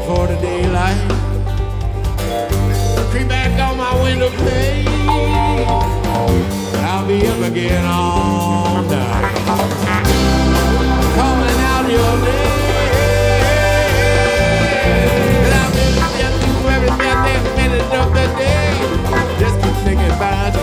for the daylight. Creep back on my window pane. I'll be up again all night, calling out your name. And I'll be just do every minute of the day. Just keep thinking about you.